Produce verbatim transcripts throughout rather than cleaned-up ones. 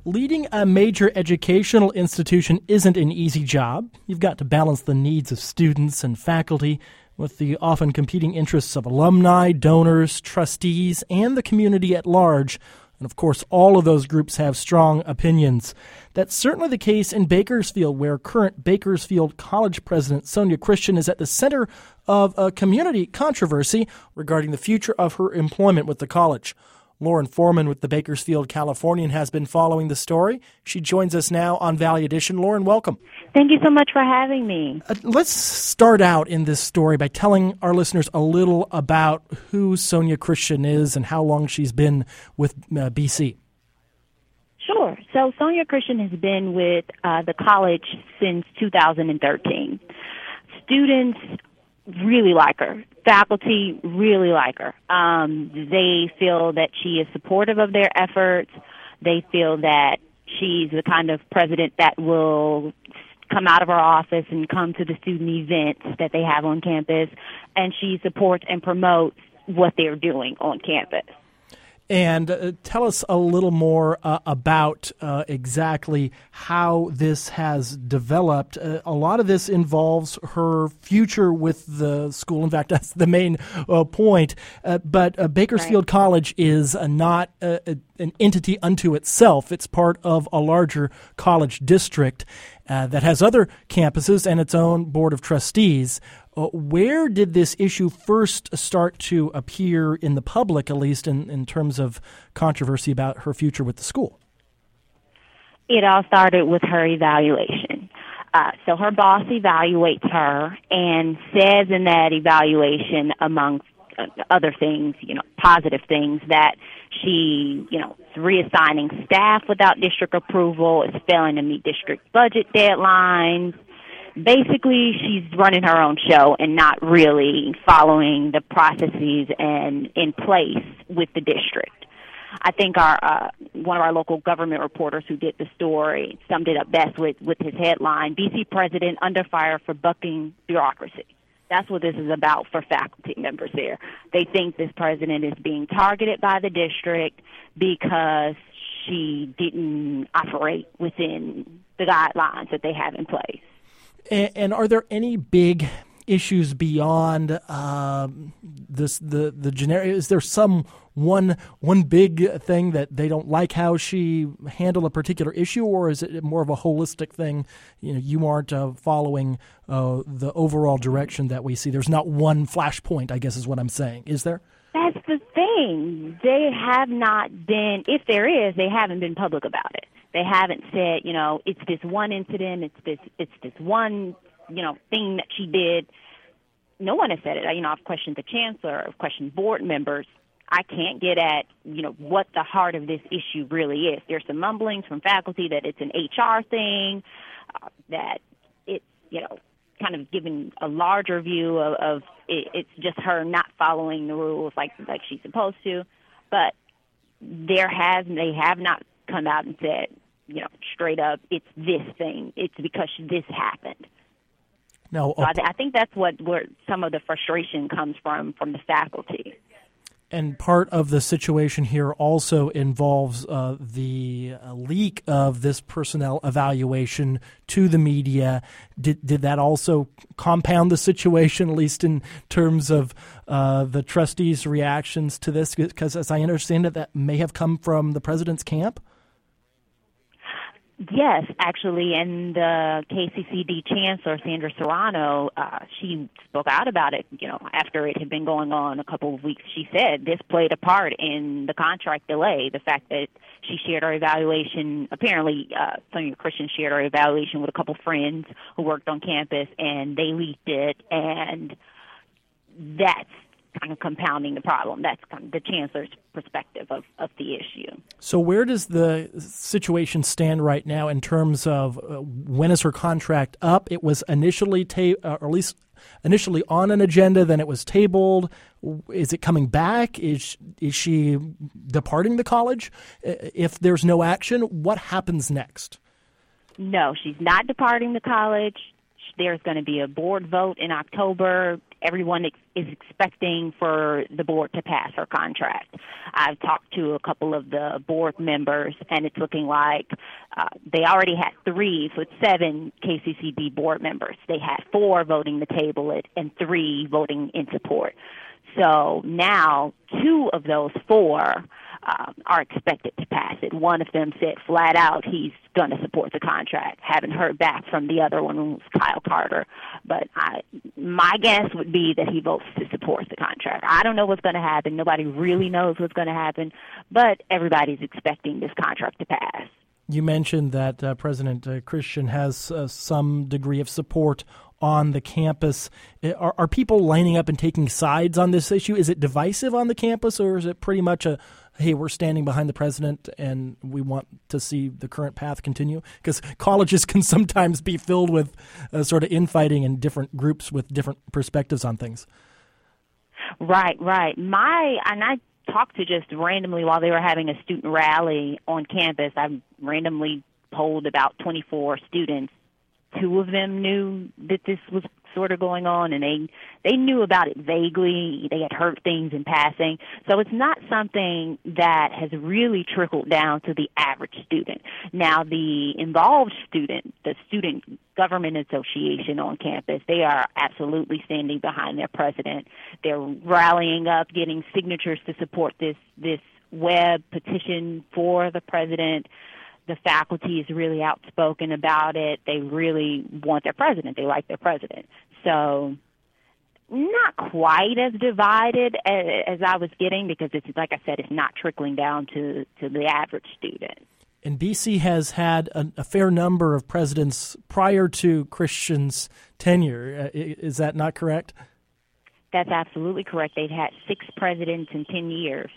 Leading a major educational institution isn't an easy job. You've got to balance the needs of students and faculty with the often competing interests of alumni, donors, trustees, and the community at large. And of course, all of those groups have strong opinions. That's certainly the case in Bakersfield, where current Bakersfield College President Sonia Christian is at the center of a community controversy regarding the future of her employment with the college. Lauren Foreman with the Bakersfield Californian has been following the story. She joins us now on Valley Edition. Lauren, welcome. Thank you so much for having me. Uh, let's start out in this story by telling our listeners a little about who Sonia Christian is and how long she's been with uh, B C. Sure. So Sonia Christian has been with uh, the college since two thousand thirteen. Students really like her. Faculty really like her. Um, they feel that she is supportive of their efforts. They feel that she's the kind of president that will come out of her office and come to the student events that they have on campus, and she supports and promotes what they're doing on campus. And uh, tell us a little more uh, about uh, exactly how this has developed. Uh, a lot of this involves her future with the school. In fact, that's the main uh, point. Uh, but uh, Bakersfield right. College is uh, not uh, an entity unto itself. It's part of a larger college district uh, that has other campuses and its own board of trustees. Uh, where did this issue first start to appear in the public, at least in, in terms of controversy about her future with the school? It all started with her evaluation. Uh, so her boss evaluates her and says in that evaluation, among other things, you know, positive things, that she, you know, is reassigning staff without district approval, is failing to meet district budget deadlines. Basically, she's running her own show and not really following the processes and in place with the district. I think our uh, one of our local government reporters who did the story summed it up best with, with his headline, B C President Under Fire for Bucking Bureaucracy. That's what this is about for faculty members there. They think this president is being targeted by the district because she didn't operate within the guidelines that they have in place. And, and are there any big issues beyond um, this? The the generic? Is there some one one big thing that they don't like how she handled a particular issue, or is it more of a holistic thing? You know, you aren't uh, following uh, the overall direction that we see. There's not one flashpoint, I guess, is what I'm saying. Is there? That's the thing. They have not been. If there is, they haven't been public about it. They haven't said, you know, it's this one incident, it's this it's this one, you know, thing that she did. No one has said it. You know, I've questioned the chancellor, I've questioned board members. I can't get at, you know, what the heart of this issue really is. There's some mumblings from faculty that it's an H R thing, uh, that it's, you know, kind of giving a larger view of, of it, it's just her not following the rules like like she's supposed to. But there has, they have not come out and said, you know, straight up, it's this thing. It's because this happened. No, so I, th- I think that's what where some of the frustration comes from, from the faculty. And part of the situation here also involves uh, the uh, leak of this personnel evaluation to the media. Did did that also compound the situation, at least in terms of uh, the trustees' reactions to this? Because as I understand it, that may have come from the president's camp? Yes, actually, and the K C C D chancellor, Sandra Serrano, uh, she spoke out about it, you know, after it had been going on a couple of weeks. She said this played a part in the contract delay, the fact that she shared her evaluation. Apparently, uh, Sonia Christian shared her evaluation with a couple friends who worked on campus, and they leaked it, and that's kind of compounding the problem. That's kind of the chancellor's perspective of, of the issue. So where does the situation stand right now in terms of uh, when is her contract up? It was initially, ta- uh, or at least initially on an agenda, then it was tabled. Is it coming back? Is, is she departing the college? If there's no action, what happens next? No, she's not departing the college. There's going to be a board vote in October. Everyone ex- is expecting for the board to pass her contract. I've talked to a couple of the board members, and it's looking like uh, they already had three, so it's seven K C C B board members. They had four voting to table it and three voting in support. So now two of those four um, are expected to pass it. One of them said flat out he's going to support the contract. Haven't heard back from the other one, who's Kyle Carter. But I, my guess would be that he votes to support the contract. I don't know what's going to happen. Nobody really knows what's going to happen, but everybody's expecting this contract to pass. You mentioned that uh, President uh, Christian has uh, some degree of support on the campus. Are, are people lining up and taking sides on this issue? Is it divisive on the campus, or is it pretty much a, hey, we're standing behind the president and we want to see the current path continue? Because colleges can sometimes be filled with uh, sort of infighting and different groups with different perspectives on things. Right, right. My, and I talked to just randomly while they were having a student rally on campus. I randomly polled about twenty-four students. Two of them knew that this was sort of going on, and they they knew about it vaguely. They had heard things in passing. So it's not something that has really trickled down to the average student. Now, the involved student, the Student Government Association on campus, they are absolutely standing behind their president. They're rallying up, getting signatures to support this this web petition for the president. The faculty is really outspoken about it. They really want their president. They like their president. So not quite as divided as, as I was getting, because it's, like I said, it's not trickling down to, to the average student. And B C has had a, a fair number of presidents prior to Christian's tenure. Uh, is that not correct? That's absolutely correct. They've had six presidents in ten years.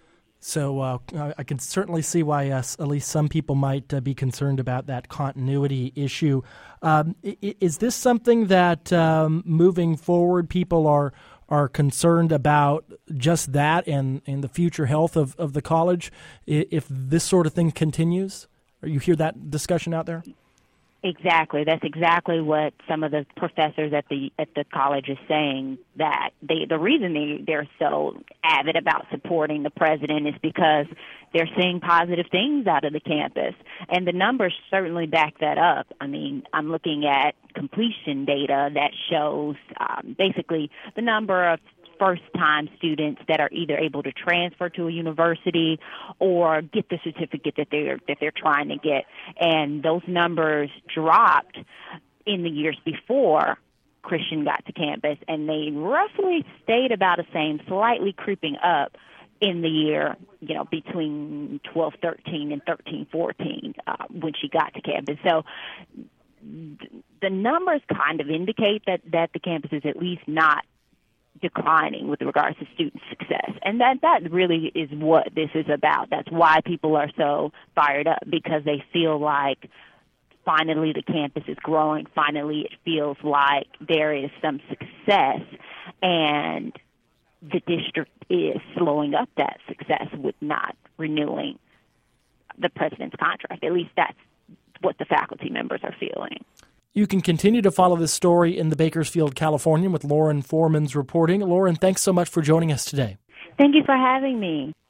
So uh, I can certainly see why uh, at least some people might uh, be concerned about that continuity issue. Um, is this something that um, moving forward people are are concerned about, just that and, and the future health of, of the college if this sort of thing continues? Or you hear that discussion out there? Exactly. That's exactly what some of the professors at the at the college is saying, that they the reason they, they're so avid about supporting the president is because they're seeing positive things out of the campus. And the numbers certainly back that up. I mean, I'm looking at completion data that shows um, basically the number of first-time students that are either able to transfer to a university or get the certificate that they're that they're trying to get, and those numbers dropped in the years before Christian got to campus, and they roughly stayed about the same, slightly creeping up in the year, you know, between twelve thirteen and thirteen fourteen uh, when she got to campus. So the numbers kind of indicate that that the campus is at least not declining with regards to student success. And that, that really is what this is about. That's why people are so fired up, because they feel like finally the campus is growing. Finally it feels like there is some success, and the district is slowing up that success with not renewing the president's contract. At least that's what the faculty members are feeling. You can continue to follow this story in the Bakersfield Californian with Lauren Foreman's reporting. Lauren, thanks so much for joining us today. Thank you for having me.